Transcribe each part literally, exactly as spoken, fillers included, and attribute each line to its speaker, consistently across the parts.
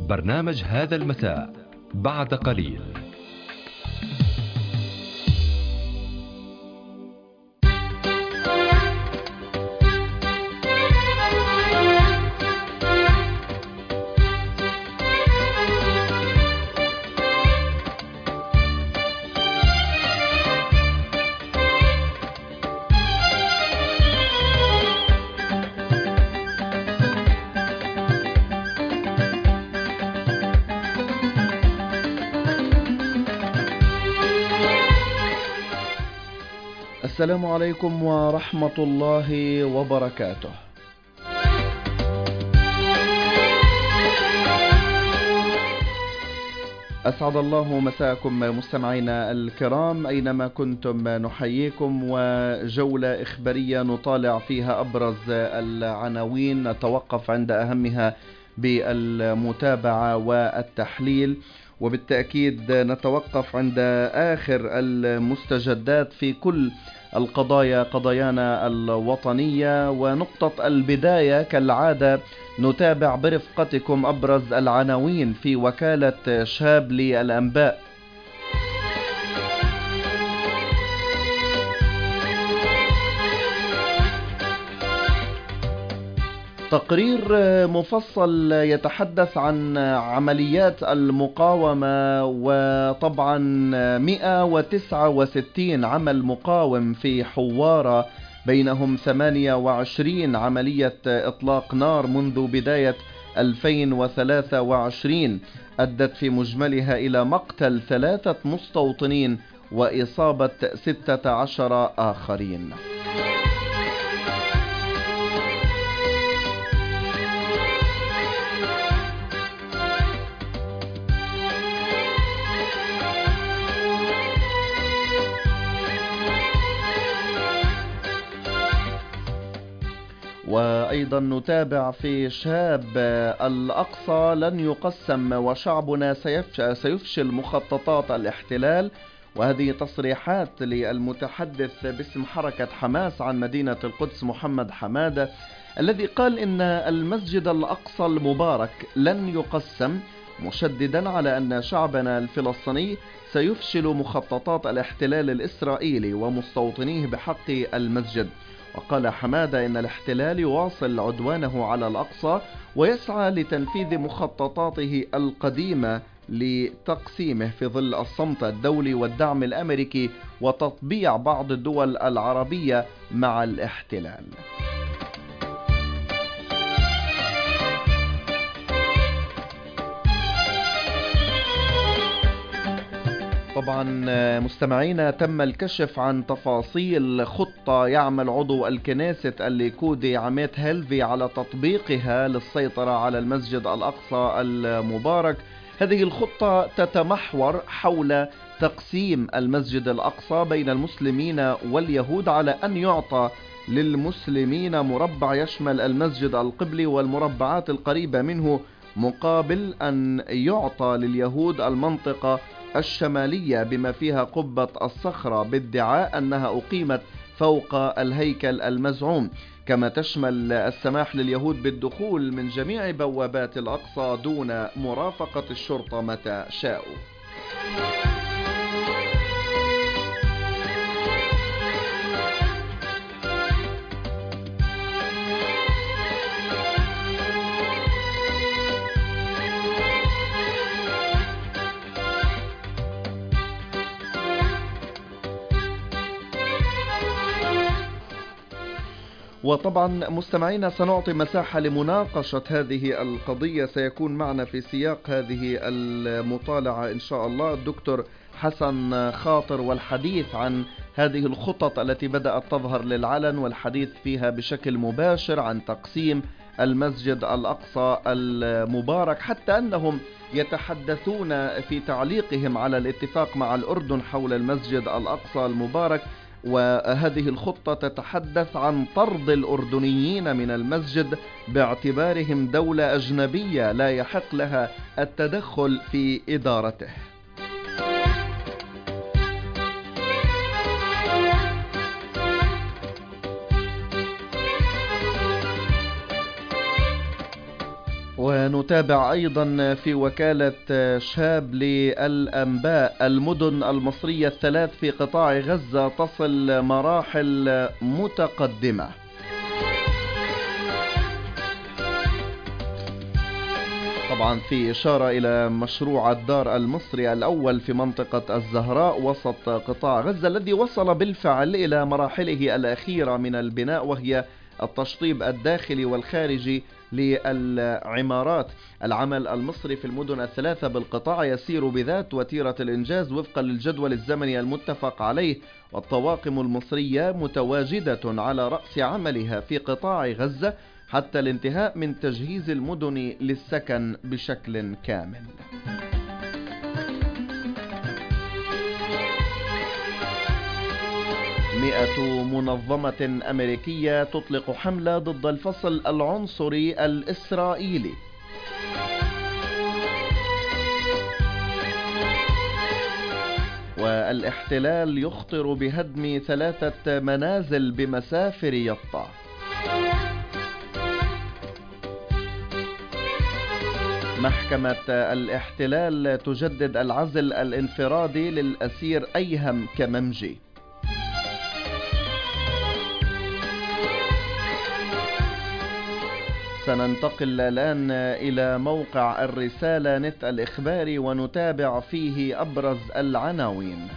Speaker 1: برنامج هذا المساء بعد قليل.
Speaker 2: السلام عليكم ورحمة الله وبركاته. أسعد الله مساءكم مستمعينا الكرام أينما كنتم، نحييكم وجولة إخبارية نطالع فيها أبرز العناوين، نتوقف عند أهمها بالمتابعة والتحليل، وبالتأكيد نتوقف عند آخر المستجدات في كل القضايا قضايانا الوطنية. ونقطة البداية كالعادة نتابع برفقتكم أبرز العناوين في وكالة شهاب للأنباء. تقرير مفصل يتحدث عن عمليات المقاومة، وطبعا مئة وتسعة وستين عمل مقاوم في حوارة، بينهم ثمانية وعشرين عملية إطلاق نار منذ بداية ألفين وثلاثة وعشرين أدت في مجملها إلى مقتل ثلاثة مستوطنين وإصابة ستة عشر آخرين. وأيضا نتابع في شهاب الأقصى لن يقسم وشعبنا سيفشل مخططات الاحتلال، وهذه تصريحات للمتحدث باسم حركة حماس عن مدينة القدس محمد حمادة، الذي قال إن المسجد الأقصى المبارك لن يقسم، مشددا على أن شعبنا الفلسطيني سيفشل مخططات الاحتلال الإسرائيلي ومستوطنيه بحق المسجد. وقال حمادة إن الاحتلال يواصل عدوانه على الأقصى ويسعى لتنفيذ مخططاته القديمة لتقسيمه في ظل الصمت الدولي والدعم الأمريكي وتطبيع بعض الدول العربية مع الاحتلال. طبعا مستمعينا تم الكشف عن تفاصيل خطة يعمل عضو الكنيسة الليكودي عميت هيلفي على تطبيقها للسيطرة على المسجد الأقصى المبارك. هذه الخطة تتمحور حول تقسيم المسجد الأقصى بين المسلمين واليهود، على أن يعطى للمسلمين مربع يشمل المسجد القبلي والمربعات القريبة منه، مقابل أن يعطى لليهود المنطقة الشمالية بما فيها قبة الصخرة، بادعاء أنها أقيمت فوق الهيكل المزعوم، كما تشمل السماح لليهود بالدخول من جميع بوابات الأقصى دون مرافقة الشرطة متى شاءوا. وطبعا مستمعينا سنعطي مساحة لمناقشة هذه القضية. سيكون معنا في سياق هذه المطالعة إن شاء الله الدكتور حسن خاطر، والحديث عن هذه الخطط التي بدأت تظهر للعلن والحديث فيها بشكل مباشر عن تقسيم المسجد الأقصى المبارك، حتى أنهم يتحدثون في تعليقهم على الاتفاق مع الأردن حول المسجد الأقصى المبارك. وهذه الخطة تتحدث عن طرد الأردنيين من المسجد باعتبارهم دولة أجنبية لا يحق لها التدخل في إدارته. ونتابع أيضا في وكالة شاب للأنباء المدن المصرية الثلاث في قطاع غزة تصل مراحل متقدمة. طبعا في إشارة إلى مشروع الدار المصري الأول في منطقة الزهراء وسط قطاع غزة الذي وصل بالفعل إلى مراحله الأخيرة من البناء، وهي التشطيب الداخلي والخارجي للعمارات. العمل المصري في المدن الثلاثة بالقطاع يسير بذات وتيرة الإنجاز وفقا للجدول الزمني المتفق عليه، والطواقم المصرية متواجدة على رأس عملها في قطاع غزة حتى الانتهاء من تجهيز المدن للسكن بشكل كامل. مئة منظمة أمريكية تطلق حملة ضد الفصل العنصري الإسرائيلي. والاحتلال يخطر بهدم ثلاثة منازل بمسافر يطا. محكمة الاحتلال تجدد العزل الانفرادي للأسير أيهم كممجي. سننتقل الآن إلى موقع الرسالة نت الإخباري ونتابع فيه أبرز العناوين.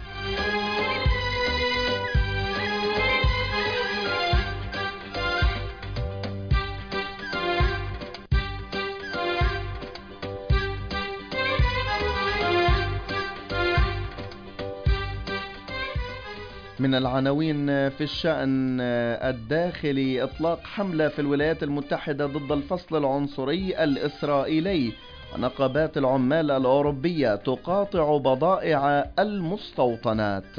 Speaker 2: من العناوين في الشأن الداخلي: إطلاق حملة في الولايات المتحدة ضد الفصل العنصري الإسرائيلي، ونقابات العمال الأوروبية تقاطع بضائع المستوطنات.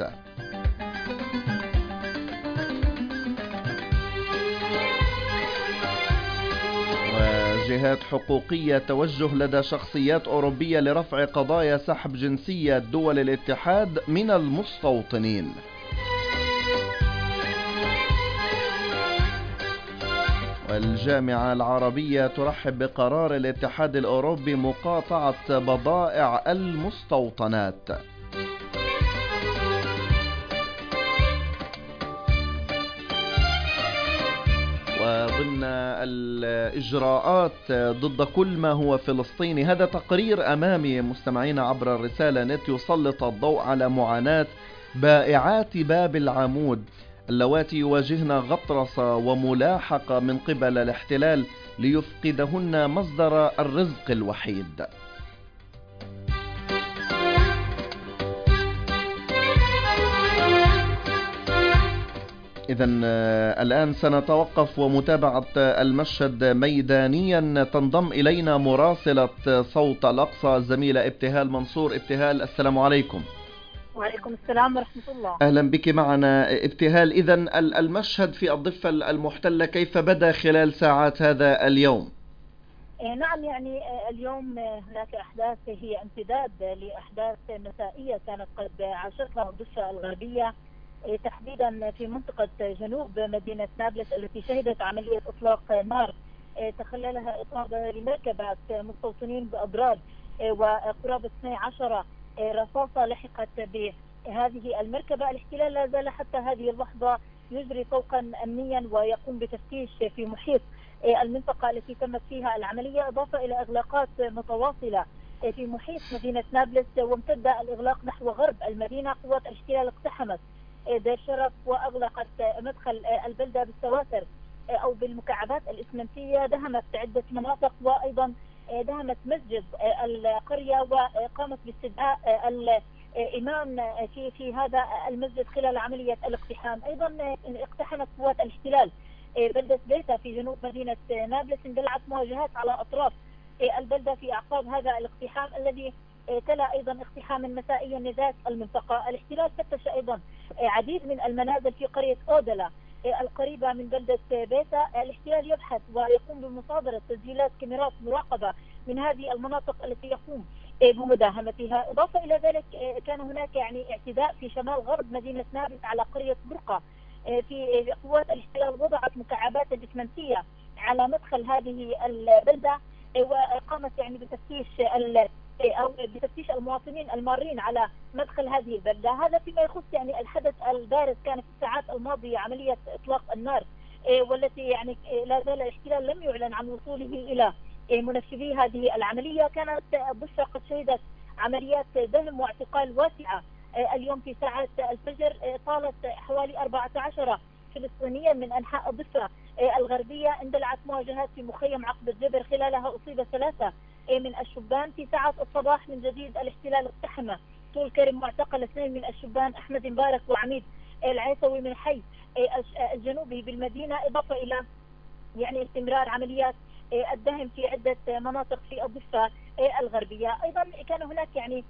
Speaker 2: وجهات حقوقية توجه لدى شخصيات أوروبية لرفع قضايا سحب جنسية دول الاتحاد من المستوطنين. والجامعة العربية ترحب بقرار الاتحاد الأوروبي مقاطعة بضائع المستوطنات. وضمن الإجراءات ضد كل ما هو فلسطيني، هذا تقرير أمامي مستمعينا عبر الرسالة نت يسلط الضوء على معاناة بائعات باب العمود اللواتي يواجهن غطرسة وملاحقة من قبل الاحتلال ليفقدهن مصدر الرزق الوحيد. إذن الآن سنتوقف ومتابعة المشهد ميدانيا. تنضم إلينا مراسلة صوت الأقصى الزميلة ابتهال منصور. ابتهال، السلام عليكم.
Speaker 3: وعليكم السلام ورحمة الله.
Speaker 2: أهلا بك معنا ابتهال. إذن المشهد في الضفة المحتلة كيف بدأ خلال ساعات هذا اليوم؟
Speaker 3: نعم، يعني اليوم هناك أحداث هي امتداد لأحداث مسائية كانت قد عاشتها الضفة الغربية، تحديدا في منطقة جنوب مدينة نابلس التي شهدت عملية إطلاق نار تخللها إصابة لمركبات مستوطنين بأضرار، وقرابة اثنتي عشرة رصاصة لحقت بهذه المركبة. الاحتلال لا زال حتى هذه اللحظة يجري طوقا أمنيا ويقوم بتفتيش في محيط المنطقة التي تمت فيها العملية، إضافة إلى إغلاقات متواصلة في محيط مدينة نابلس. وامتد الإغلاق نحو غرب المدينة. قوات الاحتلال اقتحمت دير شرف وأغلقت مدخل البلدة بالسواتر أو بالمكعبات الإسمنتية، دهمت عدة مناطق، وأيضا دهمت مسجد القرية وقامت باستدعاء الإمام في في هذا المسجد خلال عملية الاقتحام. أيضا اقتحمت قوات الاحتلال بلدة بيتا في جنوب مدينة نابلس، اندلعت مواجهات على أطراف البلدة في أعقاب هذا الاقتحام الذي تلا أيضا اقتحاما مسائيا لذات المنطقة. الاحتلال فتش أيضا عديد من المنازل في قرية أودلا القريبة من بلدة بيتا. الاحتلال يبحث ويقوم بمصادرة تسجيلات كاميرات مراقبة من هذه المناطق التي يقوم بمداهمتها. إضافة إلى ذلك كان هناك يعني اعتداء في شمال غرب مدينة نابلس على قرية برقة. في قوات الاحتلال وضعت مكعبات الإسمنتية على مدخل هذه البلدة وقامت يعني بتفتيش ال أو بتفتيش المواطنين المارين على مدخل هذه البلدة. هذا فيما يخص يعني الحدث البارز كان في الساعات الماضية، عملية إطلاق النار والتي يعني لا زال الاحتلال لم يعلن عن وصوله إلى منفذي هذه العملية. كانت الضفة قد شهدت عمليات دهم واعتقال واسعة اليوم في ساعات الفجر، طالت حوالي أربعة عشر فلسطينيا من أنحاء الضفة الغربية. اندلعت مواجهات في مخيم عقب الجبر، خلالها أصيب ثلاثة من الشبان. في ساعات الصباح من جديد الاحتلال اقتحم طول كرم واعتقل اثنين من الشبان، أحمد مبارك وعميد العيسوي من حي الجنوبي بالمدينة، إضافة إلى يعني استمرار عمليات الدهم في عدة مناطق في الضفة الغربية. أيضا كان هناك يعني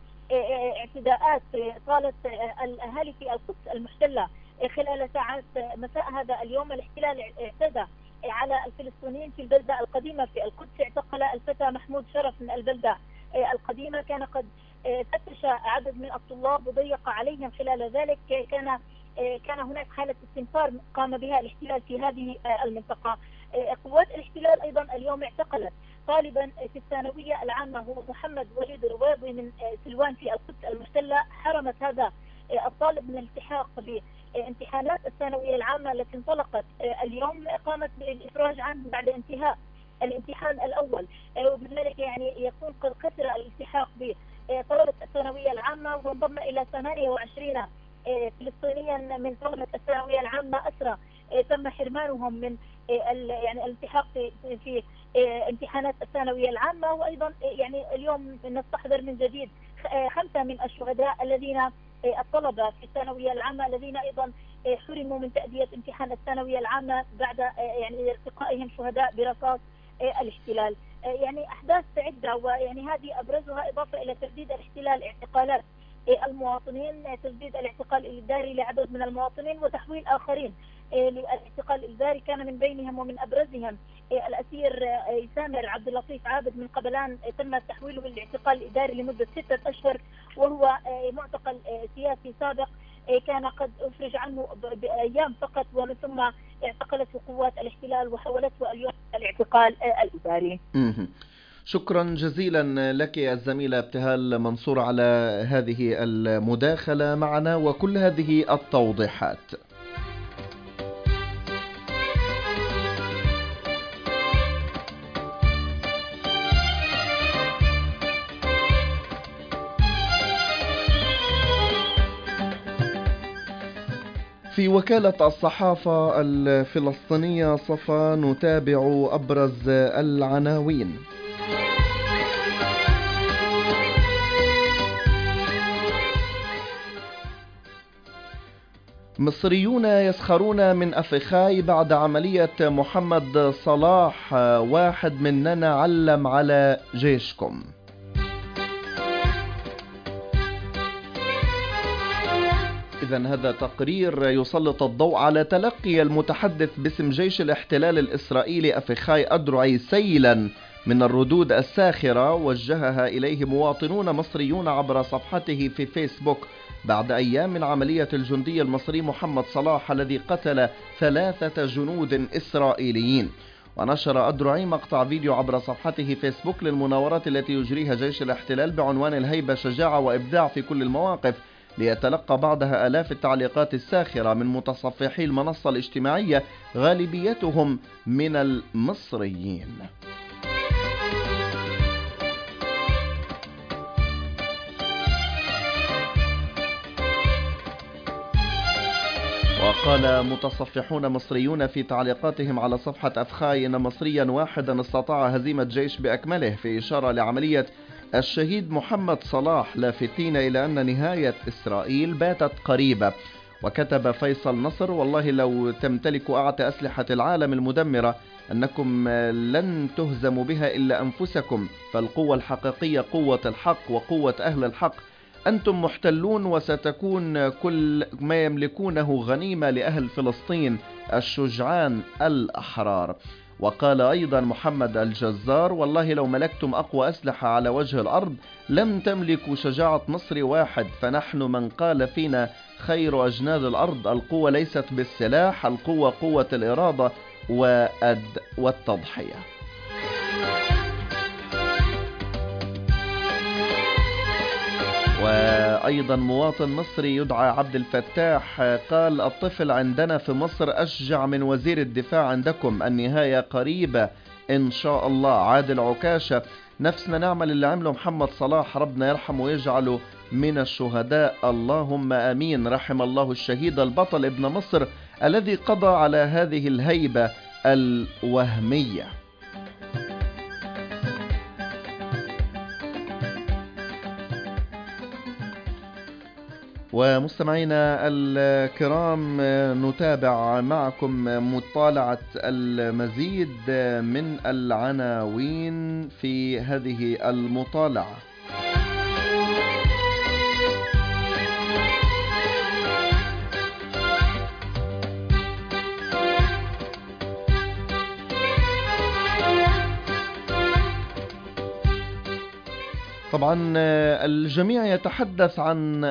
Speaker 3: اعتداءات طالت الأهالي في القدس المحتلة خلال ساعات مساء هذا اليوم. الاحتلال اعتدى على الفلسطينيين في البلدة القديمة في القدس، اعتقل الفتى محمود شرف من البلدة القديمة، كان قد فتش عدد من الطلاب وضيق عليهم. خلال ذلك كان كان هناك حالة استنفار قام بها الاحتلال في هذه المنطقة. قوات الاحتلال أيضا اليوم اعتقلت طالبا في الثانوية العامة هو محمد وليد الرويضي من سلوان في القدس المحتلة. حرمت هذا الطالب من الالتحاق بامتحانات الثانوية العامة التي انطلقت اليوم، قامت بالإفراج عنه بعد انتهاء الامتحان الأول، وبذلك يعني يكون قد خسر الالتحاق بطلبة الثانوية العامة، وانضم إلى ثمانية وعشرين فلسطينيا من طلبة الثانوية العامة أسرى تم حرمانهم من يعني الالتحاق في, في امتحانات الثانوية العامة. وأيضا يعني اليوم نستحضر من جديد خمسة من الشهداء الذين الطلبة في الثانوية العامة الذين أيضا حرموا من تأدية امتحان الثانوية العامة بعد يعني ارتقائهم شهداء برصاص الاحتلال. يعني أحداث عدة ويعني هذه أبرزها، إضافة إلى تجديد الاحتلال اعتقالات المواطنين، تجديد الاعتقال الإداري لعدد من المواطنين وتحويل آخرين للاعتقال الإداري، كان من بينهم ومن أبرزهم الأسير سامر عبد اللطيف عابد من قبلان، تم تحويله للاعتقال الإداري لمدة ستة أشهر، وهو معتقل سياسي سابق كان قد أفرج عنه بأيام فقط، ومن ثم اعتقلته قوات الاحتلال وحولته اليوم الاعتقال الإداري.
Speaker 2: شكرا جزيلا لك الزميلة ابتهال منصور على هذه المداخلة معنا وكل هذه التوضيحات. في وكالة الصحافة الفلسطينية صفا نتابع أبرز العناوين. مصريون يسخرون من أفخاي بعد عملية محمد صلاح، واحد مننا علم على جيشكم. إذن هذا تقرير يسلط الضوء على تلقي المتحدث باسم جيش الاحتلال الإسرائيلي أفخاي أدرعي سيلا من الردود الساخرة وجهها إليه مواطنون مصريون عبر صفحته في فيسبوك بعد أيام من عملية الجندي المصري محمد صلاح الذي قتل ثلاثة جنود إسرائيليين. ونشر أدرعي مقطع فيديو عبر صفحته فيسبوك للمناورات التي يجريها جيش الاحتلال بعنوان الهيبة شجاعة وإبداع في كل المواقف، ليتلقى بعدها آلاف التعليقات الساخرة من متصفحي المنصة الاجتماعية غالبيتهم من المصريين. وقال متصفحون مصريون في تعليقاتهم على صفحة أفخاي إن مصريا واحدا استطاع هزيمة جيش بأكمله، في إشارة لعملية الشهيد محمد صلاح، لافتين إلى أن نهاية إسرائيل باتت قريبة. وكتب فيصل نصر: والله لو تمتلك أعتى أسلحة العالم المدمرة أنكم لن تهزموا بها إلا أنفسكم، فالقوة الحقيقية قوة الحق وقوة أهل الحق. أنتم محتلون وستكون كل ما يملكونه غنيمة لأهل فلسطين الشجعان الأحرار. وقال أيضا محمد الجزار: والله لو ملكتم أقوى أسلحة على وجه الأرض لم تملكوا شجاعة مصري واحد، فنحن من قال فينا خير أجناد الأرض. القوة ليست بالسلاح، القوة قوة الإرادة والتضحية. أيضا مواطن مصري يدعى عبد الفتاح قال: الطفل عندنا في مصر أشجع من وزير الدفاع عندكم، النهاية قريبة إن شاء الله. عادل عكاشة: نفسنا نعمل اللي عمله محمد صلاح، ربنا يرحمه ويجعله من الشهداء، اللهم آمين. رحم الله الشهيد البطل ابن مصر الذي قضى على هذه الهيبة الوهمية. ومستمعينا الكرام، نتابع معكم مطالعة المزيد من العناوين في هذه المطالعة. طبعا الجميع يتحدث عن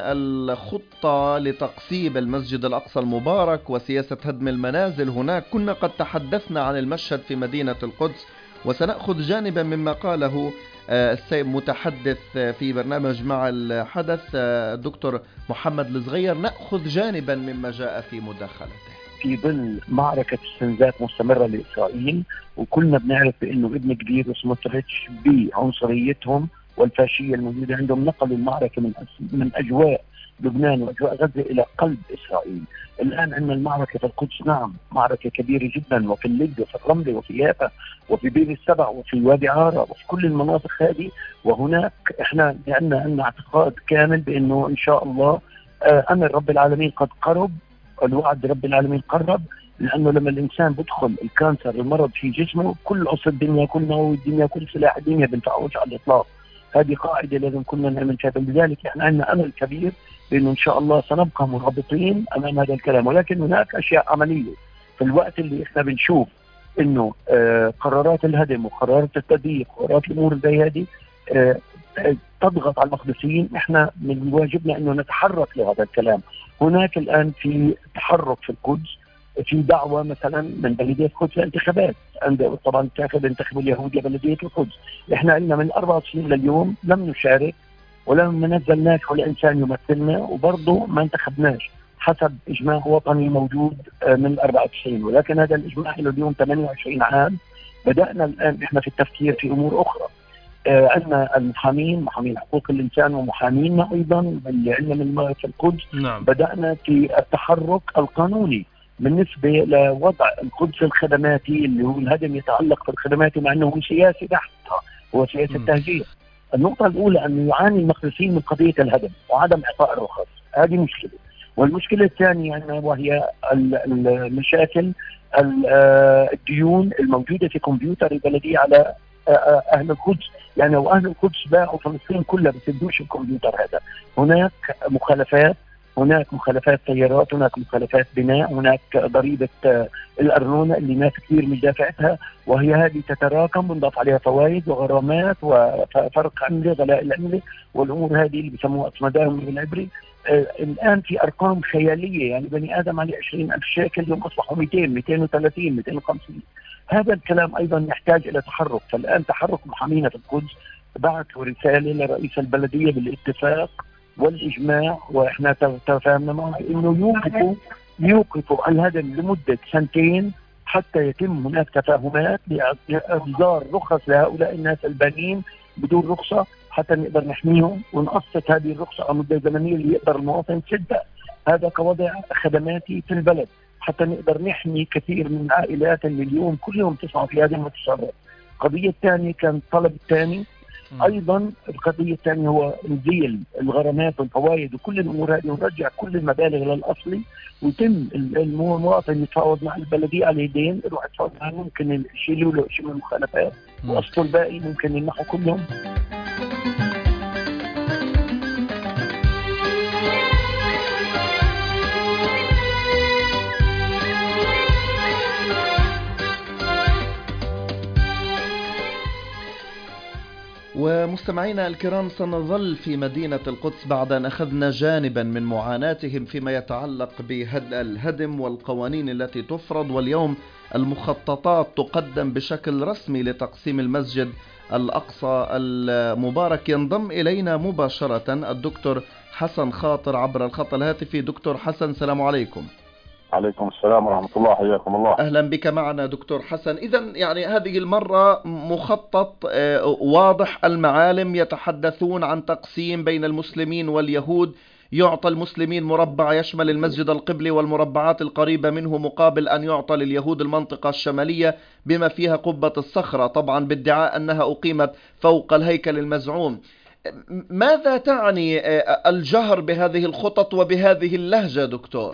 Speaker 2: الخطة لتقسيم المسجد الأقصى المبارك وسياسة هدم المنازل هناك. كنا قد تحدثنا عن المشهد في مدينة القدس، وسنأخذ جانبا مما قاله السيد متحدث في برنامج مع الحدث الدكتور محمد الصغير. نأخذ جانبا مما جاء في مداخلته.
Speaker 4: في ظل معركة استنزاف مستمرة لإسرائيل، وكلنا بنعرف بأنه ابن كبير وسموتريتش بعنصريتهم والفاشية الموجودة عندهم نقلوا المعركة من من أجواء لبنان وأجواء غزة إلى قلب إسرائيل. الآن عندنا المعركة في القدس، نعم معركة كبيرة جدا، وفي اللد وفي الرملة وفي يافا وفي بير السبع وفي وادي عارة وفي كل المناطق هذه. وهناك احنا عندنا عندنا اعتقاد كامل بأنه إن شاء الله أمر رب العالمين قد قرب، الوعد رب العالمين قرب، لأنه لما الإنسان بدخل الكانسر المرض في جسمه كل قصة الدنيا كل نووي الدنيا كل سلاح الدنيا بنفعوش على الإطلاق. هذه قاعدة لازم كلنا نعمل فيها. لذلك احنا عندنا أمل كبير بأنه إن شاء الله سنبقى مرابطين أمام هذا الكلام، ولكن هناك أشياء عملية في الوقت اللي احنا بنشوف إنه آه قرارات الهدم وقرارات التضييق وقرارات الأمور زي هذه آه تضغط على المقدسيين. احنا من واجبنا إنه نتحرك لهذا الكلام. هناك الآن في تحرك في القدس، في دعوة مثلا من بلدية القدس لانتخابات، عند طبعا تاخذ انتخاب اليهود لبلدية القدس. احنا قلنا من أربعة وتسعين لليوم لم نشارك ولم ننزلناش ولا إنسان يمثلنا، وبرضه ما انتخبناش حسب إجماع وطني موجود من أربعة وتسعين، ولكن هذا الإجماع له اليوم ثمانية وعشرين عام. بدأنا الآن احنا في التفكير في أمور أخرى. آه عندنا المحامين، محامين حقوق الإنسان ومحامينا أيضا اللي عندنا من في القدس.
Speaker 2: نعم.
Speaker 4: بدأنا في التحرك القانوني بالنسبة لوضع القدس الخدماتي اللي هو الهدم يتعلق في الخدمات، مع أنه هو سياسي بحت، هو سياسة تهجير. النقطة الأولى أن يعاني المقدسيين من قضية الهدم وعدم إعطاء الرخص، هذه مشكلة. والمشكلة الثانية يعني وهي المشاكل الديون الموجودة في كمبيوتر البلدية على أهل القدس. يعني لو أهل القدس باعوا فلسطين كلها بتدوش الكمبيوتر هذا. هناك مخالفات، هناك مخالفات سيارات، هناك مخالفات بناء، هناك ضريبة الأرنونة اللي ناس كثير مش دافعتها، وهي هذه تتراكم ونضاف عليها فوائد وغرامات وفرق عملة غلاء العملة والأمور هذه اللي بيسموها أصمداهم بالعبري. آه الآن في أرقام خيالية، يعني بني آدم عليه عشرين ألف شيكل يوم أصبحوا مئتين مئتين وثلاثين مئتين وخمسين. هذا الكلام أيضا يحتاج إلى تحرك. فالآن تحرك محامينا في القدس بعثوا رسالة لرئيس البلدية بالاتفاق والإجماع، وإحنا تفاهمنا معه إنه يوقفوا يوقفوا الهدم لمدة سنتين حتى يتم هناك تفاهمات لإصدار رخص لهؤلاء الناس البانين بدون رخصة، حتى نقدر نحميهم ونقسط هذه الرخصة على مدة زمنية اللي يقدر المواطن يسدها. هذا كوضع خدماتي في البلد حتى نقدر نحمي كثير من العائلات اللي اليوم كل يوم تسمع في هذه المتشرعات. القضية الثانية كان الطلب الثاني أيضا، القضية الثانية هو نزيل الغرامات والفوائد وكل الأمور هذه ونرجع كل المبالغ للأصلي، ويتم المواطن يتفاوض مع البلدية على يدين، يروح يتفاوض معه ممكن يشيلوا له شيء من المخالفات وأصله الباقي ممكن يمنحوا كلهم.
Speaker 2: ومستمعينا الكرام، سنظل في مدينة القدس بعد أن أخذنا جانبا من معاناتهم فيما يتعلق بالهدم والقوانين التي تفرض، واليوم المخططات تقدم بشكل رسمي لتقسيم المسجد الأقصى المبارك. ينضم إلينا مباشرة الدكتور حسن خاطر عبر الخط الهاتفي. دكتور حسن السلام عليكم.
Speaker 5: عليكم السلام ورحمة الله، حياكم الله.
Speaker 2: أهلا بك معنا دكتور حسن. إذن يعني هذه المرة مخطط واضح المعالم، يتحدثون عن تقسيم بين المسلمين واليهود، يعطى المسلمين مربع يشمل المسجد القبلي والمربعات القريبة منه، مقابل أن يعطى لليهود المنطقة الشمالية بما فيها قبة الصخرة، طبعا بادعاء أنها أقيمت فوق الهيكل المزعوم. ماذا تعني الجهر بهذه الخطط وبهذه اللهجة دكتور؟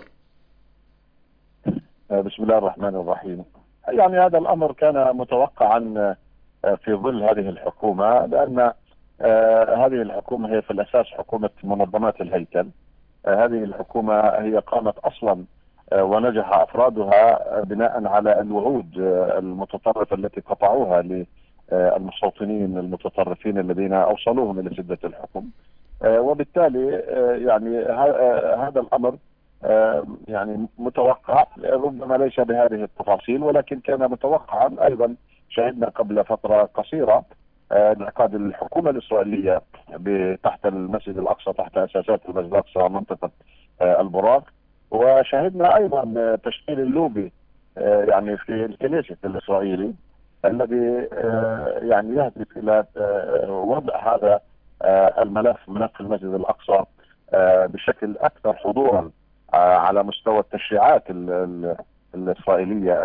Speaker 5: بسم الله الرحمن الرحيم. يعني هذا الأمر كان متوقعا في ظل هذه الحكومة، لأن هذه الحكومة هي في الأساس حكومة منظمات الهيكل. هذه الحكومة هي قامت أصلا ونجح أفرادها بناء على الوعود المتطرفة التي قطعوها للمستوطنين المتطرفين الذين أوصلوهم إلى سدة الحكم. وبالتالي يعني هذا الأمر يعني متوقع، ربما ليس بهذه التفاصيل ولكن كان متوقعا. أيضا شهدنا قبل فترة قصيرة انعقاد الحكومة الإسرائيلية تحت المسجد الأقصى، تحت أساسات المسجد الأقصى منطقة البراق، وشهدنا أيضا تشكيل اللوبي يعني في الكنيسة الإسرائيلي الذي يعني يهدف إلى وضع هذا الملف، ملف المسجد الأقصى بشكل أكثر حضورا على مستوى التشريعات الإسرائيلية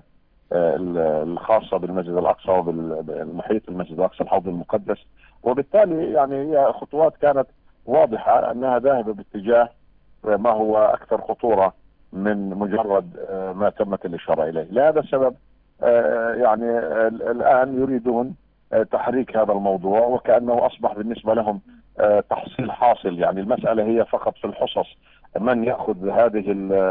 Speaker 5: الخاصة بالمسجد الأقصى وبالمحيط المسجد الأقصى الحوض المقدس. وبالتالي يعني هي خطوات كانت واضحة أنها ذاهبة باتجاه ما هو أكثر خطورة من مجرد ما تمت الإشارة إليه. لهذا السبب يعني الآن يريدون تحريك هذا الموضوع وكأنه أصبح بالنسبة لهم تحصيل حاصل. يعني المسألة هي فقط في الحصص، من يأخذ هذه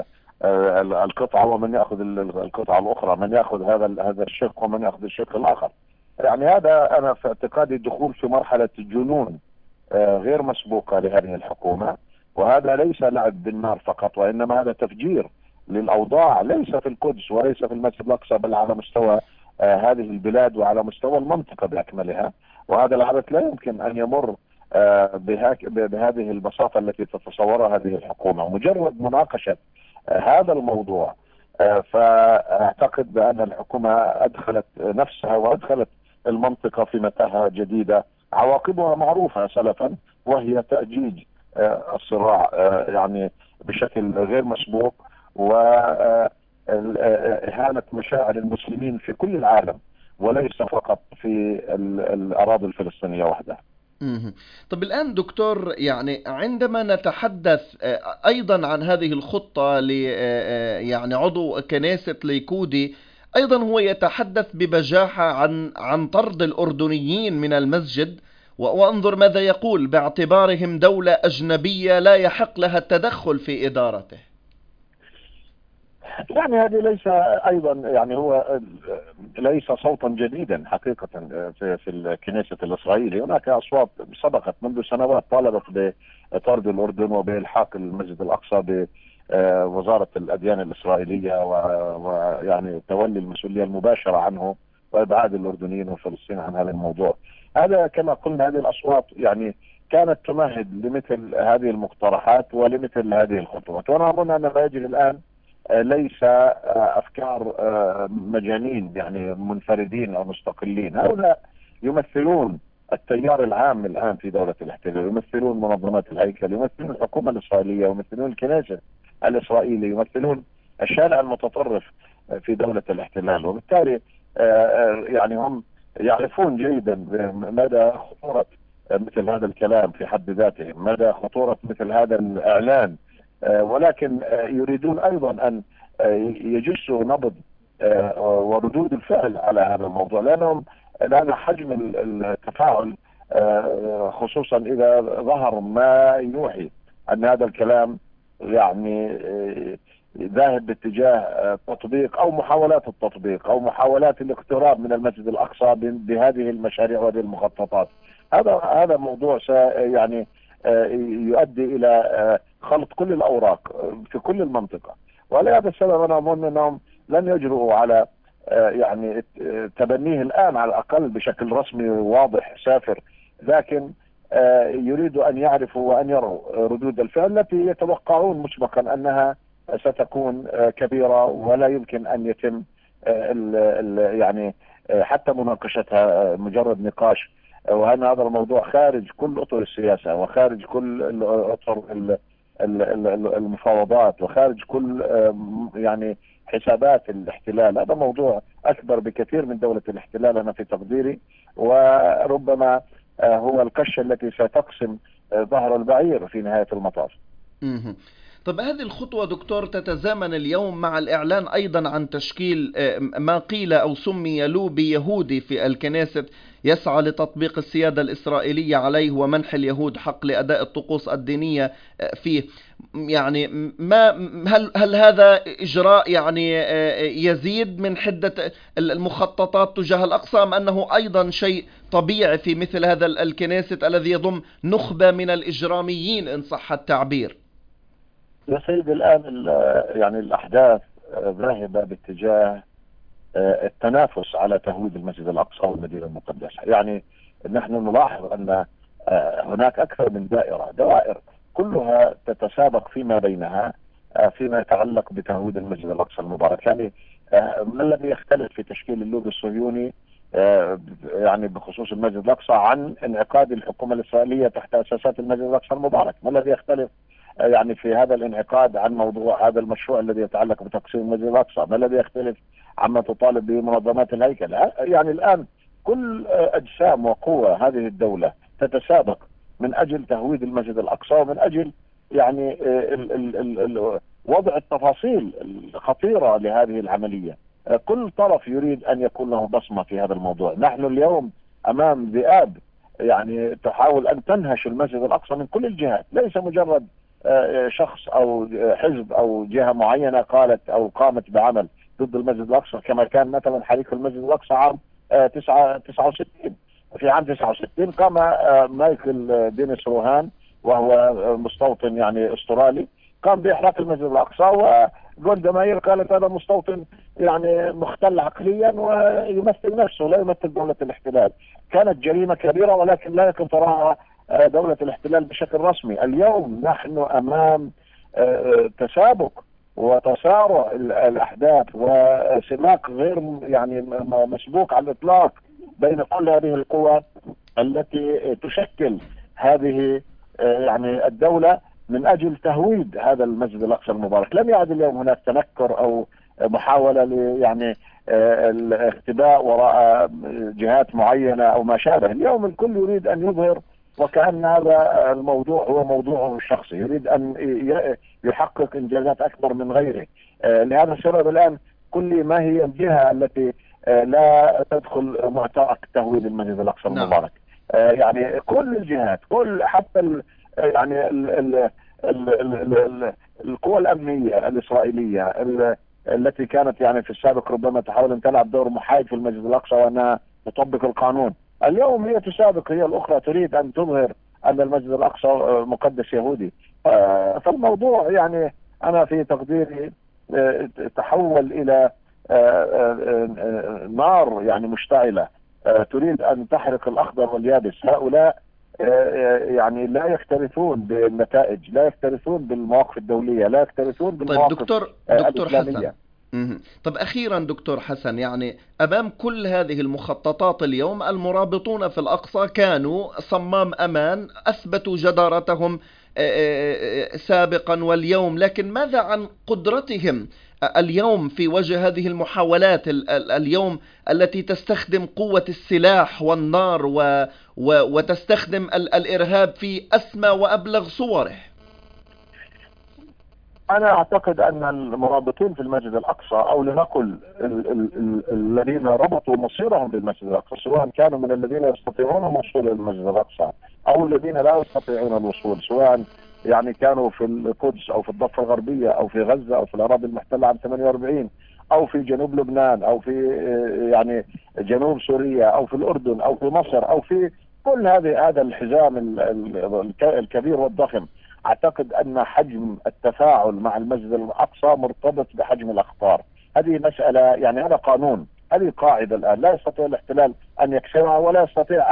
Speaker 5: القطعة ومن يأخذ القطعة الأخرى، من يأخذ هذا هذا الشق ومن يأخذ الشق الآخر. يعني هذا أنا في اعتقادي الدخول في مرحلة جنون غير مسبوقة لهذه الحكومة، وهذا ليس لعب بالنار فقط، وإنما هذا تفجير للأوضاع، ليس في القدس وليس في المسجد الأقصى، بل على مستوى هذه البلاد وعلى مستوى المنطقة بأكملها. وهذا العبث لا يمكن أن يمر بهذه البساطة التي تتصورها هذه الحكومة. مجرد مناقشة هذا الموضوع فأعتقد بأن الحكومة أدخلت نفسها وأدخلت المنطقة في متاهة جديدة عواقبها معروفة سلفا، وهي تأجيج الصراع يعني بشكل غير مسبوق، وإهانة مشاعر المسلمين في كل العالم وليس فقط في الأراضي الفلسطينية وحدها.
Speaker 2: طب الآن دكتور، يعني عندما نتحدث أيضا عن هذه الخطة ل يعني عضو كنيسة ليكودي، أيضا هو يتحدث ببجاحة عن عن طرد الأردنيين من المسجد، وانظر ماذا يقول: باعتبارهم دولة أجنبية لا يحق لها التدخل في إدارته.
Speaker 5: يعني هذه ليس أيضا يعني هو ليس صوتا جديدا حقيقة في في الكنيسة الإسرائيلي. هناك أصوات سبقت منذ سنوات طالبت بطرد الأردن وبإلحاق المسجد الأقصى بوزارة الأديان الإسرائيلية، ويعني تولي المسؤولية المباشرة عنه وإبعاد الأردنيين والفلسطينيين عن هذا الموضوع. هذا كما قلنا هذه الأصوات يعني كانت تمهد لمثل هذه المقترحات ولمثل هذه الخطوات. وأنا أظن أن ما يجري الآن ليس أفكار مجانين يعني منفردين أو مستقلين. هؤلاء يمثلون التيار العام الآن في دولة الاحتلال، يمثلون منظمات الهيكل، يمثلون الحكومة الإسرائيلية، يمثلون الكنيسة الإسرائيلية، يمثلون الشارع المتطرف في دولة الاحتلال. وبالتالي يعني هم يعرفون جيدا مدى خطورة مثل هذا الكلام في حد ذاته، مدى خطورة مثل هذا الإعلان، ولكن يريدون أيضا أن يجسوا نبض وردود الفعل على هذا الموضوع، لأنهم لأن حجم التفاعل خصوصا إذا ظهر ما يوحي أن هذا الكلام يعني ذاهب باتجاه تطبيق أو محاولات التطبيق أو محاولات الاقتراب من المسجد الأقصى بهذه المشاريع وهذه المخططات. هذا هذا موضوع يعني يؤدي إلى خلط كل الأوراق في كل المنطقة. ولهذا السبب أنا أظن أنهم لن يجرؤوا على يعني تبنيه الآن على الأقل بشكل رسمي واضح سافر، لكن يريدوا أن يعرفوا وأن يروا ردود الفعل التي يتوقعون مسبقا أنها ستكون كبيرة ولا يمكن أن يتم ال ال يعني حتى مناقشتها مجرد نقاش. وأن هذا الموضوع خارج كل أطر السياسة وخارج كل أطر المفاوضات وخارج كل يعني حسابات الاحتلال. هذا موضوع أكبر بكثير من دولة الاحتلال أنا في تقديري، وربما هو القشة التي ستقسم ظهر البعير في نهاية المطاف.
Speaker 2: طب هذه الخطوة دكتور تتزامن اليوم مع الإعلان أيضا عن تشكيل ما قيل أو سمي لوبي يهودي في الكنيست يسعى لتطبيق السيادة الإسرائيلية عليه ومنح اليهود حق لأداء الطقوس الدينية فيه. يعني ما هل هل هذا إجراء يعني يزيد من حدة المخططات تجاه الأقصى، أم أنه أيضا شيء طبيعي في مثل هذا الكنيست الذي يضم نخبة من الإجراميين إن صح التعبير؟
Speaker 5: يا سيدي الآن يعني الأحداث ذاهبة باتجاه التنافس على تهويد المسجد الأقصى والمدينة المقدسة. يعني نحن نلاحظ أن هناك أكثر من دائرة دوائر كلها تتسابق فيما بينها فيما يتعلق بتهويد المسجد الأقصى المبارك. يعني ما الذي يختلف في تشكيل اللوبي الصهيوني يعني بخصوص المسجد الأقصى عن انعقاد الحكومة الإسرائيلية تحت أساسات المسجد الأقصى المبارك؟ ما الذي يختلف يعني في هذا الانعقاد عن موضوع هذا المشروع الذي يتعلق بتقسيم المسجد الأقصى؟ ما الذي يختلف عما تطالب به منظمات الهيكل؟ يعني الآن كل أجسام وقوة هذه الدولة تتسابق من أجل تهويد المسجد الأقصى ومن أجل يعني ال ال ال ال وضع التفاصيل الخطيرة لهذه العملية. كل طرف يريد أن يكون له بصمة في هذا الموضوع. نحن اليوم أمام ذئاب يعني تحاول أن تنهش المسجد الأقصى من كل الجهات، ليس مجرد شخص أو حزب أو جهة معينة قالت أو قامت بعمل ضد المسجد الأقصى، كما كان مثلا حريق المسجد الأقصى عام تسعة وستين. في عام تسعة وستين قام مايكل دينيس روهان وهو مستوطن يعني استرالي قام بإحراق المسجد الأقصى، وجولدا ماير قالت هذا مستوطن يعني مختل عقليا ويمثل نفسه لا يمثل دولة الاحتلال. كانت جريمة كبيرة ولكن لا يمكن تراها دولة الاحتلال بشكل رسمي. اليوم نحن أمام تسابق وتسارع الأحداث وسباق غير يعني مسبوق على الإطلاق بين كل هذه القوى التي تشكل هذه يعني الدولة من أجل تهويد هذا المسجد الأقصى المبارك. لم يعد اليوم هناك تنكر أو محاولة ل يعني الاختباء وراء جهات معينة أو ما شابه. اليوم الكل يريد أن يظهر وكأن هذا الموضوع هو موضوعه الشخصي، يريد أن يحقق إنجازات أكبر من غيره. لهذا السبب الآن كل ما هي الجهة التي لا تدخل معترك تهويد المسجد الأقصى المبارك. يعني كل الجهات كل حتى ال يعني ال ال ال ال ال القوى الأمنية الإسرائيلية التي كانت يعني في السابق ربما تحاول أن تلعب دور محايد في المسجد الأقصى وأنها تطبق القانون، اليوم هي تسابق هي الأخرى تريد أن تظهر أن المسجد الأقصى مقدس يهودي. فالموضوع يعني أنا في تقديري تحول إلى نار يعني مشتعلة تريد أن تحرق الأخضر واليابس. هؤلاء يعني لا يكترثون بالنتائج، لا يكترثون بالمواقف الدولية، لا يكترثون بالمواقف
Speaker 2: طيب دكتور دكتور حسن، طب أخيرا دكتور حسن، يعني أمام كل هذه المخططات اليوم المرابطون في الأقصى كانوا صمام أمان، أثبتوا جدارتهم سابقا واليوم، لكن ماذا عن قدرتهم اليوم في وجه هذه المحاولات اليوم التي تستخدم قوة السلاح والنار و و وتستخدم الإرهاب في أسمى وأبلغ صوره؟
Speaker 5: أنا أعتقد أن المرابطين في المسجد الأقصى أو لنقل الذين ربطوا مصيرهم بالمسجد الأقصى سواء كانوا من الذين يستطيعون الوصول إلى المسجد الأقصى أو الذين لا يستطيعون الوصول، سواء يعني كانوا في القدس أو في الضفة الغربية أو في غزة أو في الأراضي المحتلة عام ثمانية وأربعين أو في جنوب لبنان أو في يعني جنوب سوريا أو في الأردن أو في مصر أو في كل هذه هذا الحزام الكبير والضخم. أعتقد أن حجم التفاعل مع المسجد الأقصى مرتبط بحجم الأخطار. هذه مسألة يعني هذا قانون، هذه قاعدة الآن لا يستطيع الاحتلال أن يكسرها ولا يستطيع أن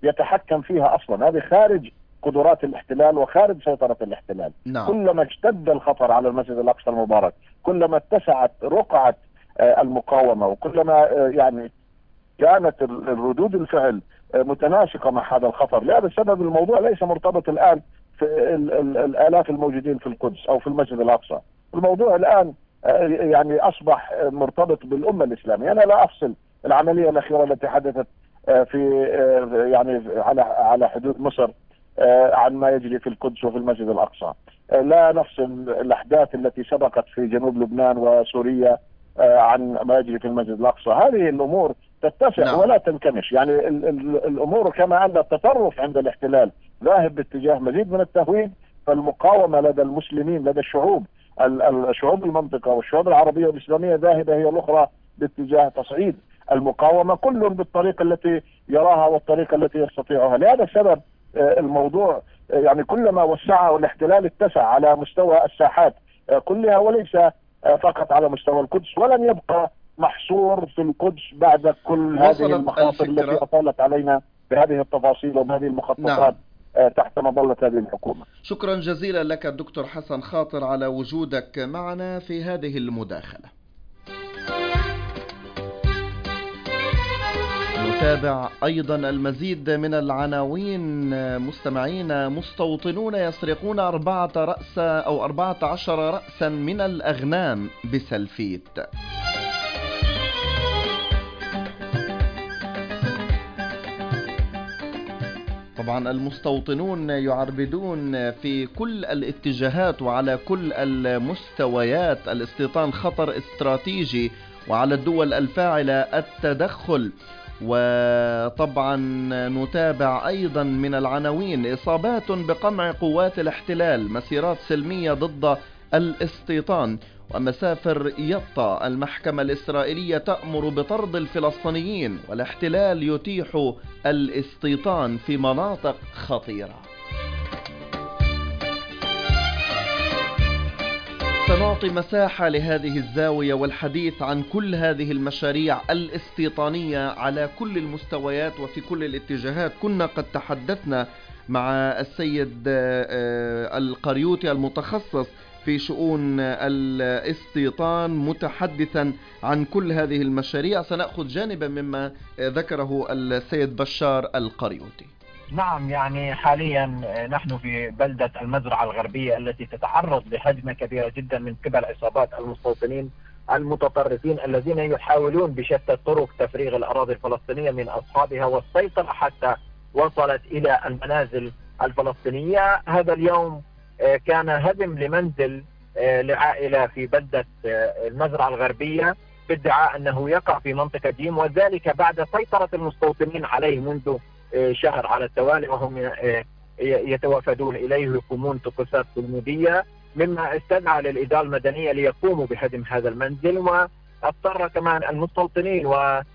Speaker 5: يتحكم فيها أصلا. هذه خارج قدرات الاحتلال وخارج سيطرة الاحتلال.
Speaker 2: نعم.
Speaker 5: كلما اشتد الخطر على المسجد الأقصى المبارك، كلما اتسعت رقعة المقاومة، وكلما يعني كانت الردود الفعل متناسقة مع هذا الخطر. لهذا السبب الموضوع ليس مرتبط الآن في الآلاف الموجودين في القدس أو في المسجد الأقصى. الموضوع الآن يعني أصبح مرتبط بالأمة الإسلامية. أنا لا أفصل العملية الأخيرة التي حدثت في يعني على على حدود مصر عن ما يجري في القدس وفي المسجد الأقصى. لا نفصل الأحداث التي سبقت في جنوب لبنان وسوريا عن ما يجري في المسجد الأقصى. هذه الأمور تتسع نعم. ولا تنكمش. يعني ال ال الأمور كما أن التطرف عند الاحتلال ذاهب باتجاه مزيد من التهويد، فالمقاومة لدى المسلمين لدى الشعوب الشعوب المنطقة والشعوب العربية والإسلامية ذاهبة هي الأخرى باتجاه تصعيد المقاومة، كل بالطريقة التي يراها والطريقة التي يستطيعها. لهذا السبب الموضوع يعني كلما وسعه الاحتلال اتسع على مستوى الساحات كلها وليس فقط على مستوى القدس، ولن يبقى محصور في القدس بعد كل هذه المخاطر التي أطالت علينا بهذه التفاصيل وبهذه المخططات نعم. تحت مظلة هذه الحكومة.
Speaker 2: شكرا جزيلا لك الدكتور حسن خاطر على وجودك معنا في هذه المداخلة. نتابع أيضا المزيد من العناوين. مستمعين، مستوطنون يسرقون أربعة رأس أو أربعة عشر رأسا من الأغنام بسلفيت. طبعا المستوطنون يعربدون في كل الاتجاهات وعلى كل المستويات. الاستيطان خطر استراتيجي وعلى الدول الفاعلة التدخل. وطبعا نتابع أيضا من العناوين إصابات بقمع قوات الاحتلال، مسيرات سلمية ضد الاستيطان. ومسافر يطا، المحكمة الإسرائيلية تأمر بطرد الفلسطينيين والاحتلال يتيح الاستيطان في مناطق خطيرة. سنعطي مساحة لهذه الزاوية والحديث عن كل هذه المشاريع الاستيطانية على كل المستويات وفي كل الاتجاهات. كنا قد تحدثنا مع السيد القريوطي المتخصص في شؤون الاستيطان متحدثا عن كل هذه المشاريع. سنأخذ جانبا مما ذكره السيد بشار القريوطي.
Speaker 6: نعم، يعني حاليا نحن في بلدة المزرعة الغربية التي تتعرض لهجمة كبيرة جدا من قبل عصابات المستوطنين المتطرفين الذين يحاولون بشتى الطرق تفريغ الأراضي الفلسطينية من أصحابها والسيطرة حتى وصلت إلى المنازل الفلسطينية. هذا اليوم كان هدم لمنزل لعائلة في بلدة المزرعة الغربية بادعاء أنه يقع في منطقة جيم، وذلك بعد سيطرة المستوطنين عليه منذ شهر على التوالي، وهم يتوافدون إليه ويقومون طقوسات صلمودية، مما استدعى للإدارة المدنية ليقوموا بهدم هذا المنزل. واضطر كمان المستوطنين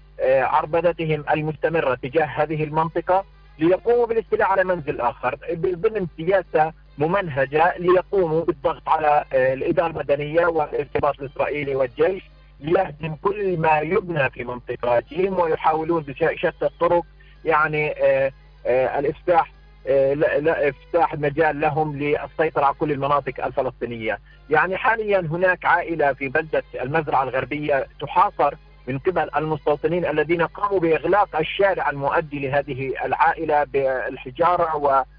Speaker 6: وعربدتهم المستمرة تجاه هذه المنطقة ليقوموا بالاستيلاء على منزل آخر ضمن سياسة ممنهجة ليقوموا بالضغط على الإدارة المدنية والارتباط الإسرائيلي والجيش ليهدم كل ما يبنى في منطقة جيم، ويحاولون بشتى الطرق يعني آآ آآ الافتاح لا, لا افتاح مجال لهم للسيطرة على كل المناطق الفلسطينية. يعني حاليا هناك عائلة في بلدة المزرعة الغربية تحاصر من قبل المستوطنين الذين قاموا بإغلاق الشارع المؤدي لهذه العائلة بالحجارة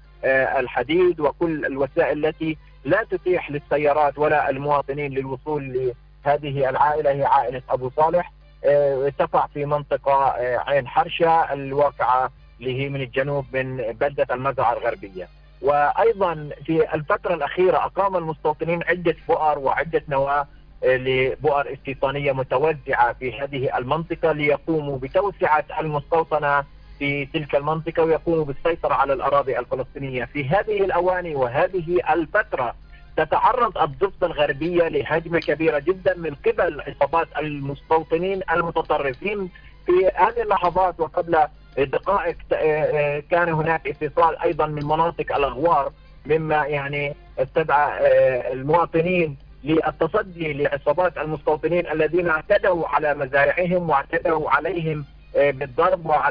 Speaker 6: والحديد وكل الوسائل التي لا تتيح للسيارات ولا المواطنين للوصول لهذه العائلة. هي عائلة أبو صالح تقع في منطقة عين حرشة الواقعة اللي هي من الجنوب من بلدة المزرعة الغربية. وأيضا في الفترة الأخيرة أقام المستوطنين عدة بؤر وعدة نواة لبؤر استيطانية متوزعة في هذه المنطقة ليقوموا بتوسعة المستوطنة في تلك المنطقة ويقوموا بالسيطرة على الأراضي الفلسطينية. في هذه الأواني وهذه الفترة تتعرض الضفة الغربية لهجمة كبيرة جدا من قبل عصابات المستوطنين المتطرفين. في هذه اللحظات وقبل دقائق كان هناك اتصال أيضا من مناطق الأغوار، مما يعني استدعى المواطنين للتصدي لعصابات المستوطنين الذين اعتدوا على مزارعهم واعتدوا عليهم بالضرب وعلى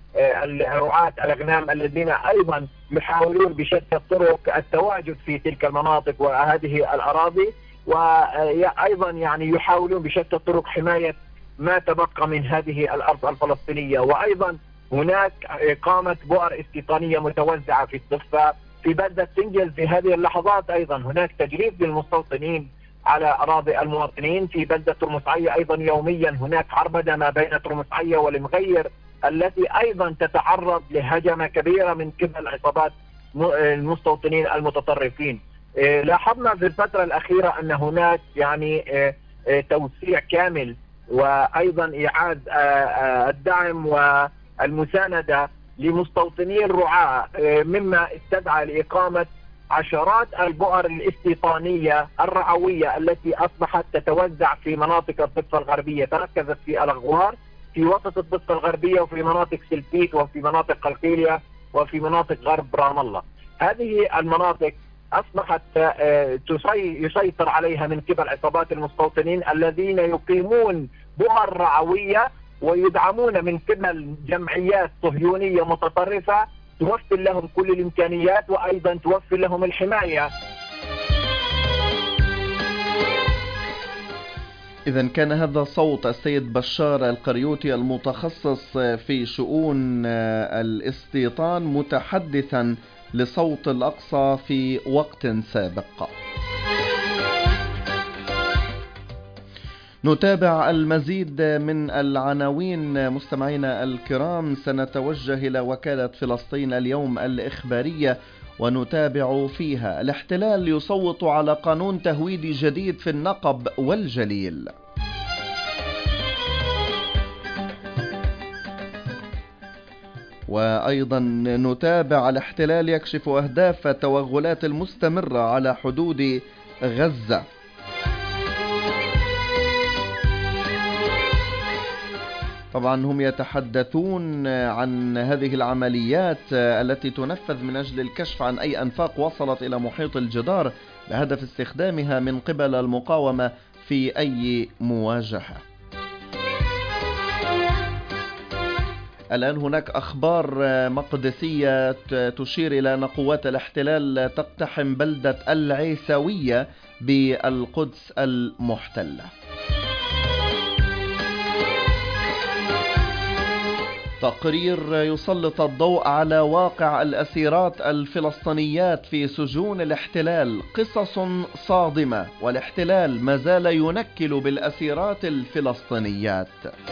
Speaker 6: رعاة الأغنام الذين أيضا يحاولون بشتى الطرق التواجد في تلك المناطق وهذه الأراضي، وأيضا يعني يحاولون بشتى الطرق حماية ما تبقى من هذه الأرض الفلسطينية. وأيضا هناك إقامة بؤر استيطانية متوزعة في الضفة في بلدة سنجل. في هذه اللحظات أيضا هناك تجريد للمستوطنين على أراضي المواطنين. في بلدة ترمسعية أيضا يوميا هناك عربدة ما بين ترمسعية والمغير التي أيضا تتعرض لهجمة كبيرة من قبل عصابات المستوطنين المتطرفين. لاحظنا في الفترة الأخيرة أن هناك يعني توسيع كامل وأيضا إعادة الدعم والمساندة لمستوطني الرعاة، مما استدعى لإقامة عشرات البؤر الاستيطانية الرعوية التي أصبحت تتوزع في مناطق الضفة الغربية. تركزت في الأغوار في وسط الضفة الغربية وفي مناطق سلفيت وفي مناطق قلقيلية وفي مناطق غرب رام الله. هذه المناطق أصبحت يسيطر عليها من قبل عصابات المستوطنين الذين يقيمون بؤر رعوية ويدعمون من قبل جمعيات صهيونية متطرفة توفر لهم كل الإمكانيات وأيضا توفر لهم الحماية.
Speaker 2: إذا كان هذا صوت السيد بشار القريوطي المتخصص في شؤون الاستيطان متحدثا لصوت الأقصى في وقت سابق. نتابع المزيد من العناوين مستمعينا الكرام. سنتوجه إلى وكالة فلسطين اليوم الإخبارية ونتابع فيها: الاحتلال يصوت على قانون تهويدي جديد في النقب والجليل. وأيضا نتابع: الاحتلال يكشف أهداف التوغلات المستمرة على حدود غزة. طبعا هم يتحدثون عن هذه العمليات التي تنفذ من أجل الكشف عن أي أنفاق وصلت إلى محيط الجدار بهدف استخدامها من قبل المقاومة في أي مواجهة. الآن هناك أخبار مقدسية تشير إلى أن قوات الاحتلال تقتحم بلدة العيساوية بالقدس المحتلة. تقرير يسلط الضوء على واقع الأسيرات الفلسطينيات في سجون الاحتلال، قصص صادمة، والاحتلال ما زال ينكل بالأسيرات الفلسطينيات.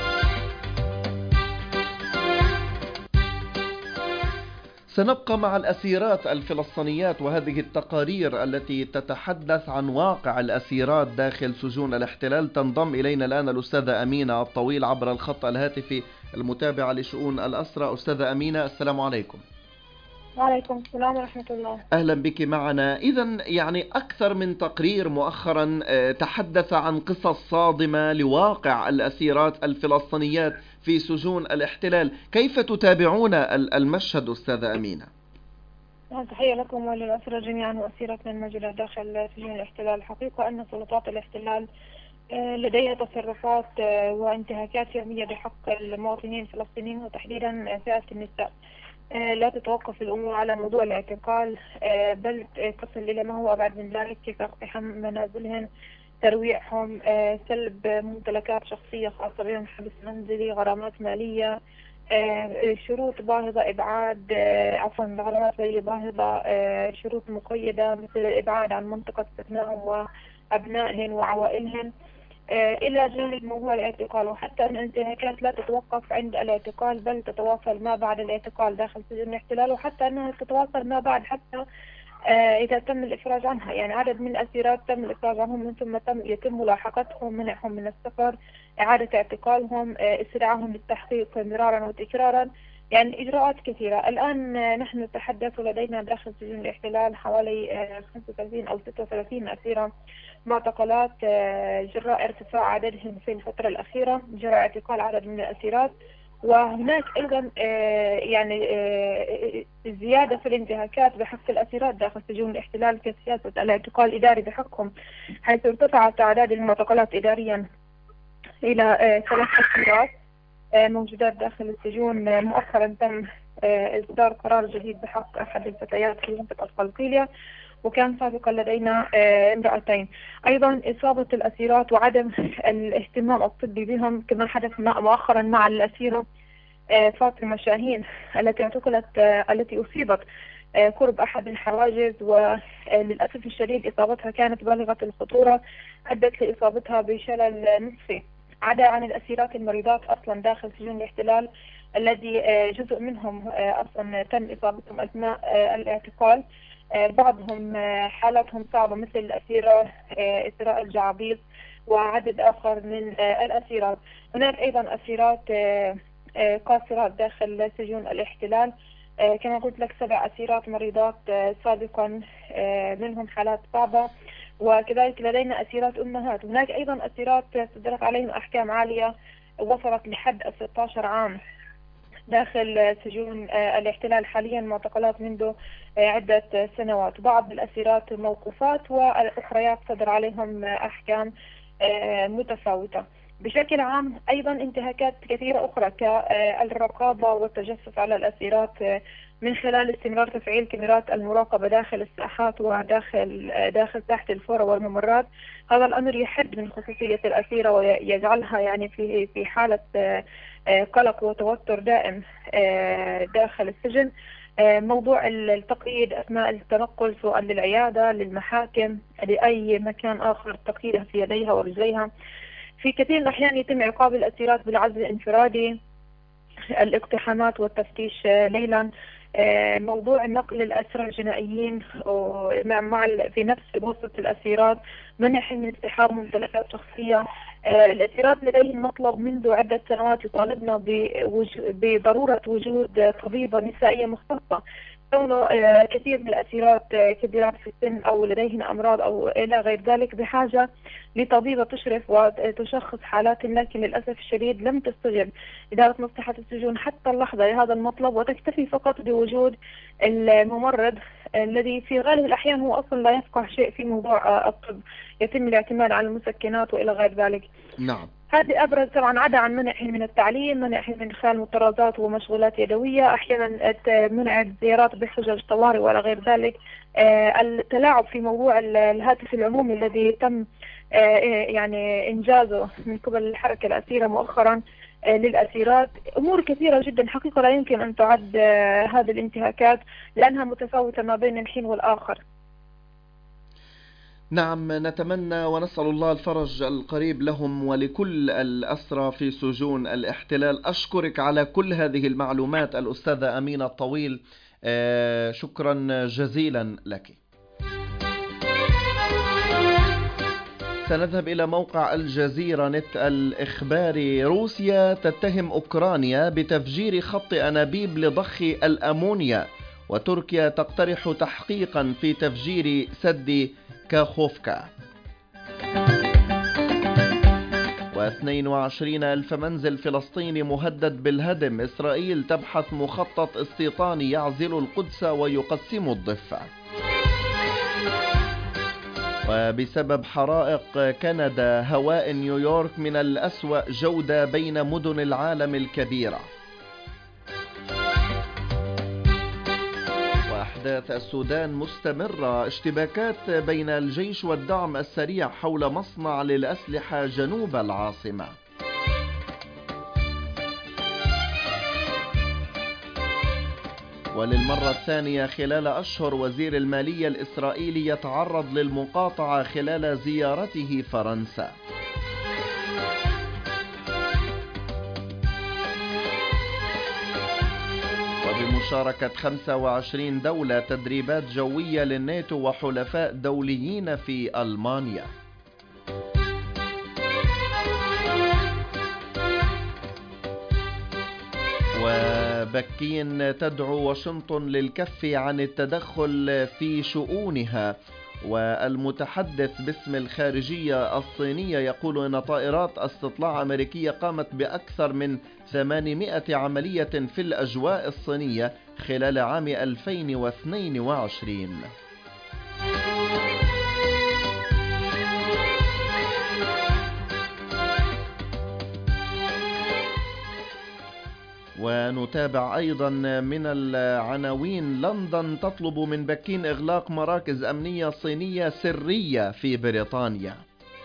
Speaker 2: سنبقى مع الأسيرات الفلسطينيات وهذه التقارير التي تتحدث عن واقع الأسيرات داخل سجون الاحتلال. تنضم إلينا الآن الأستاذة أمينة الطويل عبر الخط الهاتفي المتابعة لشؤون الأسرى. أستاذة أمينة، السلام عليكم.
Speaker 7: وعليكم السلام ورحمة الله.
Speaker 2: أهلا بك معنا. إذن يعني أكثر من تقرير مؤخرا تحدث عن قصص صادمة لواقع الأسيرات الفلسطينيات في سجون الاحتلال. كيف تتابعون المشهد أستاذة أمينة؟
Speaker 7: تحية لكم وللأسرى جميعا وأسيرتنا الموجودة داخل سجون الاحتلال. الحقيقة أن سلطات الاحتلال لديها تصرفات وانتهاكات يومية بحق المواطنين الفلسطينيين وتحديدا فئة النساء. لا تتوقف الأمور على موضوع الاعتقال، بل تصل إلى ما هو أبعد من ذلك، كيف اقتحام منازلهم، ترويعهم، سلب ممتلكات شخصية خاصة بهم، حبس منزلي، غرامات مالية، شروط باهظة، إبعاد عفوا غرامات مالية باهظة، شروط مقيدة مثل الإبعاد عن منطقة سكنهم وأبنائهم وعوائلهم، إلى جانب موضوع الاعتقال. وحتى أن الانتهاكات لا تتوقف عند الاعتقال بل تتواصل ما بعد الاعتقال داخل سجن الاحتلال، وحتى أنها تتواصل ما بعد حتى إذا تم الإفراج عنها. يعني عدد من الأسيرات تم الإفراج عنهم من ثم تم يتم ملاحقتهم، منعهم من السفر، إعادة اعتقالهم، استدعائهم للتحقيق مرارا وتكرارا، يعني إجراءات كثيرة. الآن نحن نتحدث ولدينا داخل سجون الاحتلال حوالي خمسة وثلاثين أو ستة وثلاثين أسيرا معتقلات جراء ارتفاع عددهم في الفترة الأخيرة، جراء اعتقال عدد من الأسيرات. وهناك أيضا يعني زيادة في الانتهاكات بحق الأسيرات داخل سجون الاحتلال كسياسة الاعتقال الإداري بحقهم، حيث ارتفعت أعداد المعتقلات إداريا إلى ثلاث أسيرات موجودات داخل السجون. مؤخرا تم إصدار قرار جديد بحق أحد الفتيات في منطقة قلقيلية، وكان سابقا لدينا امرأتين. أيضا إصابة الأسيرات وعدم الاهتمام الطبي بهم كما حدث مؤخرا مع الأسيرة فاطمة شاهين التي اعتقلت التي أصيبت قرب أحد الحواجز، وللأسف الشديد إصابتها كانت بالغة الخطورة أدت لإصابتها بشلل نصفي. عدا عن الأسيرات المريضات أصلا داخل سجون الاحتلال الذي جزء منهم أصلا تم إصابتهم أثناء الاعتقال، بعضهم حالتهم صعبة مثل الأسيرة إسراء الجعبيط وعدد آخر من الأسيرات. هناك أيضا أسيرات قاصرات داخل سجون الاحتلال، كما قلت لك سبع أسيرات مريضات سابقا منهم حالات صعبة، وكذلك لدينا أسيرات أمهات. هناك أيضا أسيرات صدرت عليهم أحكام عالية وصلت لحد ستة عشر عام داخل سجون الاحتلال حاليا، معتقلات منذ عدة سنوات. بعض الأسيرات موقوفات والأخريات صدر عليهم أحكام متفاوتة. بشكل عام أيضا انتهاكات كثيرة أخرى كالرقابة والتجسس على الأسيرات من خلال استمرار تفعيل كاميرات المراقبة داخل الساحات وداخل داخل ساحة الفورة والممرات. هذا الأمر يحد من خصوصية الأسيرة ويجعلها يعني في في حالة قلق وتوتر دائم داخل السجن. موضوع التقييد أثناء التنقل سواء للعيادة للمحاكم لأي مكان آخر، تقييدها في يديها ورجليها. في كثير من الأحيان يتم عقاب الأسيرات بالعزل الانفرادي، الاقتحامات والتفتيش ليلا. موضوع نقل الأسرى الجنائيين مع في نفس بوسطة الأسيرات، منعهم من استحقاق ممتلكات شخصية. الأسيرات لديهم مطلب منذ عدة سنوات يطالبنا بضرورة وجود طبيبة نسائية مختصة، كونه كثير من الأسيرات كبيرات في السن أو لديهن أمراض أو إلى غير ذلك بحاجة لطبيبة تشرف وتشخص حالات، لكن للأسف الشديد لم تستجب إدارة مصلحة السجون حتى اللحظة لهذا المطلب، وتكتفي فقط بوجود الممرض الذي في غالب الأحيان هو أصلا لا يفقه شيء في موضوع الطب، يتم الاعتماد على المسكنات وإلى غير ذلك.
Speaker 2: نعم.
Speaker 7: هذه أبرز طبعا، عدا عن منعهم من التعليم، منعهم من خلال مطرزات ومشغولات يدوية، أحيانا منع الزيارات بحجج طوارئ ولا غير ذلك. التلاعب في موضوع الهاتف العمومي الذي تم يعني إنجازه من قبل الحركة الأسيرة مؤخرا للأسيرات. أمور كثيرة جدا حقيقة لا يمكن أن تعد هذه الانتهاكات لأنها متفاوتة ما بين الحين والآخر.
Speaker 2: نعم، نتمنى ونسأل الله الفرج القريب لهم ولكل الأسرى في سجون الاحتلال. أشكرك على كل هذه المعلومات الأستاذة أمينة الطويل، آه شكرا جزيلا لك. سنذهب إلى موقع الجزيرة نت الإخباري. روسيا تتهم أوكرانيا بتفجير خط أنابيب لضخ الأمونيا، وتركيا تقترح تحقيقا في تفجير سد كاخوفكا. واثنين وعشرين ألف منزل فلسطيني مهدد بالهدم. إسرائيل تبحث مخطط استيطاني يعزل القدس ويقسم الضفة. وبسبب حرائق كندا هواء نيويورك من الأسوأ جودة بين مدن العالم الكبيرة. وأحداث السودان مستمرة، اشتباكات بين الجيش والدعم السريع حول مصنع للأسلحة جنوب العاصمة. وللمرة الثانية خلال أشهر وزير المالية الإسرائيلي يتعرض للمقاطعة خلال زيارته فرنسا. وبمشاركة خمسة وعشرين دولة تدريبات جوية للناتو وحلفاء دوليين في ألمانيا. وبكين تدعو واشنطن للكف عن التدخل في شؤونها. والمتحدث باسم الخارجية الصينية يقول أن طائرات استطلاع أمريكية قامت بأكثر من ثمانمائة عملية في الأجواء الصينية خلال عام ألفين واثنين وعشرين. ونتابع أيضا من العناوين: لندن تطلب من بكين إغلاق مراكز أمنية صينية سرية في بريطانيا.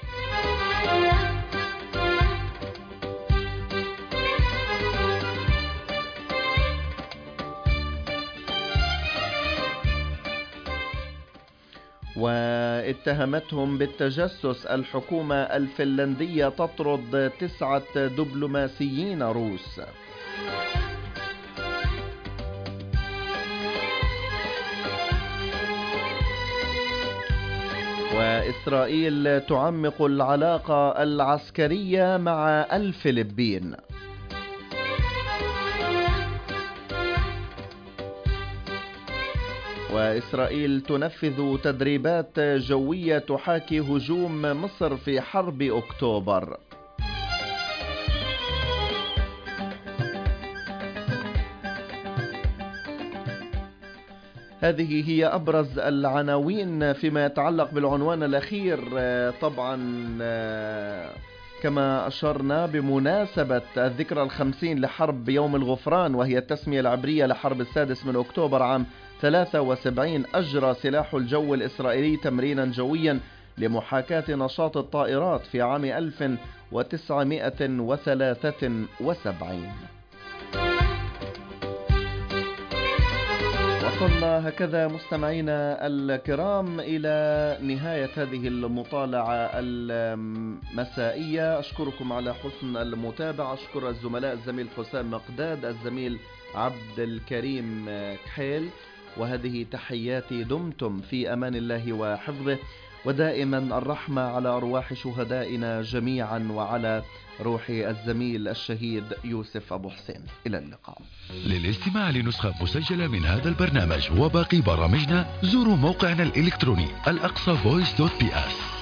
Speaker 2: واتهمتهم بالتجسس الحكومة الفنلندية تطرد تسعة دبلوماسيين روس. وإسرائيل تعمق العلاقة العسكرية مع الفلبين. وإسرائيل تنفذ تدريبات جوية تحاكي هجوم مصر في حرب أكتوبر. هذه هي أبرز العناوين فيما يتعلق بالعنوان الأخير. طبعا كما أشرنا بمناسبة الذكرى الخمسين لحرب يوم الغفران، وهي التسمية العبرية لحرب السادس من أكتوبر عام ثلاثة وسبعين، أجرى سلاح الجو الإسرائيلي تمرينا جويا لمحاكاة نشاط الطائرات في عام ألف وتسعمائة وثلاثة وسبعين. وصلنا هكذا مستمعينا الكرام إلى نهاية هذه المطالعة المسائية. أشكركم على حسن المتابعة. أشكر الزملاء الزميل حسام مقداد، الزميل عبد الكريم كحيل، وهذه تحياتي. دمتم في أمان الله وحفظه، ودائما الرحمة على أرواح شهدائنا جميعا وعلى روح الزميل الشهيد يوسف أبو حسين. إلى اللقاء.
Speaker 8: للاستماع لنسخة مسجلة من هذا البرنامج وباقي برامجنا زوروا موقعنا الإلكتروني الأقصى فويس دوت بي اس.